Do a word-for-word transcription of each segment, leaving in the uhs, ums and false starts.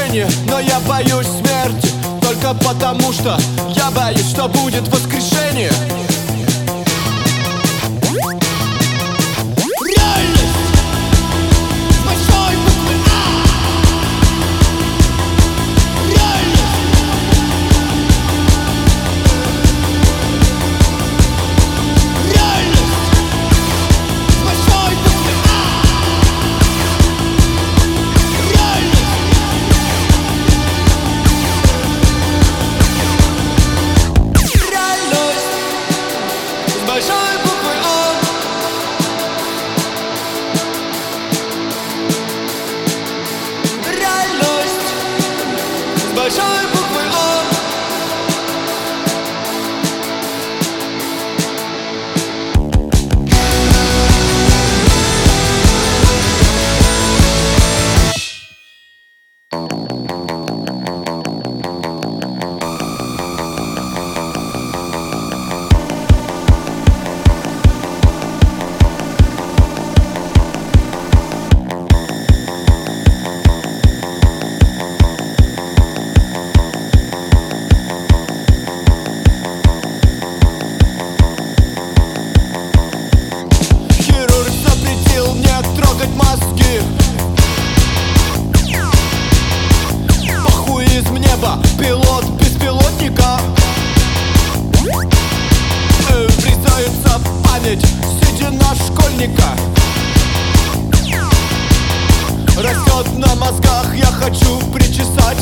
воскрешения, но я боюсь смерти. Только потому что я боюсь, что будет воскрешение. Большой буквы О. Реальность с большой буквы О. Трогать мозги. Похуй из неба, пилот беспилотника. э, Врезается в память седина школьника. Растет на мозгах, я хочу причесать.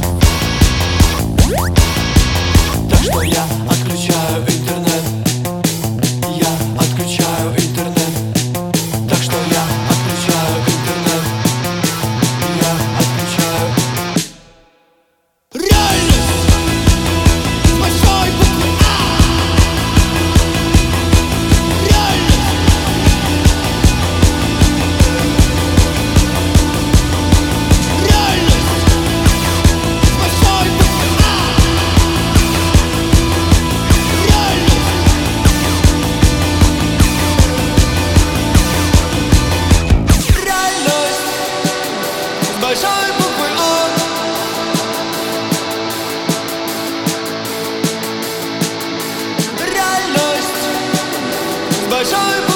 Так что я отключаю интернет. Я отключаю интернет. Так что я отключаю интернет. Я отключаю. Реальность с большой буквы А. Реальность. Реальность с большой буквы А. Реальность. Большой буквы О. Реальность с большой буквы